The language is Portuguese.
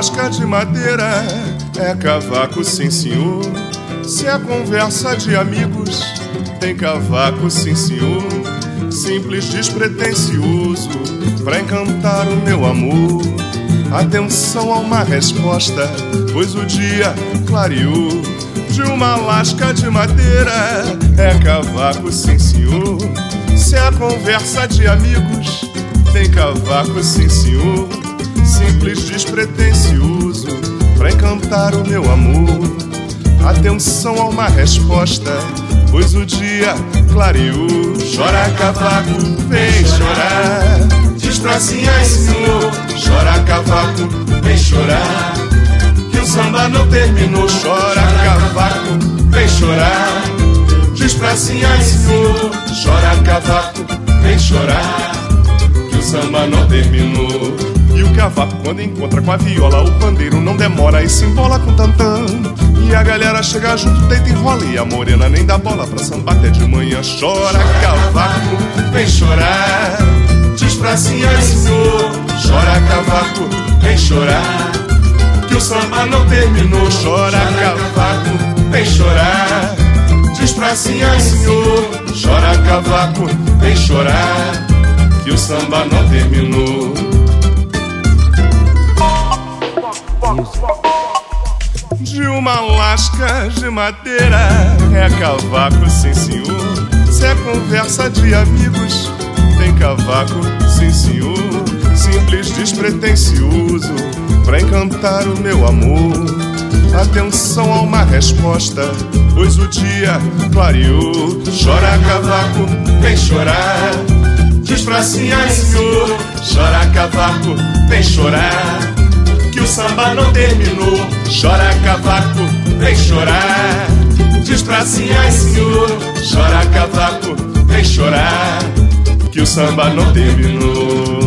lasca de madeira é cavaco, sim senhor. Se é conversa de amigos, tem cavaco, sim senhor. Simples, despretensioso, pra encantar o meu amor. Atenção a uma resposta, pois o dia clareou. De uma lasca de madeira é cavaco, sim senhor. Se é conversa de amigos, tem cavaco, sim senhor. Simples, despretensioso, pra encantar o meu amor. Atenção a uma resposta, pois o dia clareou. Chora cavaco, vem chorar, diz pra sim, ai senhor. Chora cavaco, vem chorar, que o samba não terminou. Chora cavaco, vem chorar, diz pra sim, ai senhor. Chora cavaco, vem chorar, que o samba não terminou. E o cavaco quando encontra com a viola, o pandeiro não demora e se embola com tantã. E a galera chega junto, deita e rola, e a morena nem dá bola pra samba até de manhã. Chora cavaco, vem chorar, diz pra sim, ai senhor. Chora cavaco, vem chorar, que o samba não terminou. Chora cavaco, vem chorar, diz pra sim, ai senhor. Chora cavaco, vem chorar, que o samba não terminou. De uma lasca de madeira é cavaco, sim senhor. Se é conversa de amigos, tem cavaco, sim senhor. Simples, despretensioso, pra encantar o meu amor. Atenção a uma resposta, pois o dia clareou. Chora cavaco, vem chorar, diz pra sim, ai senhor. Chora cavaco, vem chorar, que o samba não terminou. Chora cavaco, vem chorar, diz pra sim, ai senhor. Chora cavaco, vem chorar, que o samba não terminou.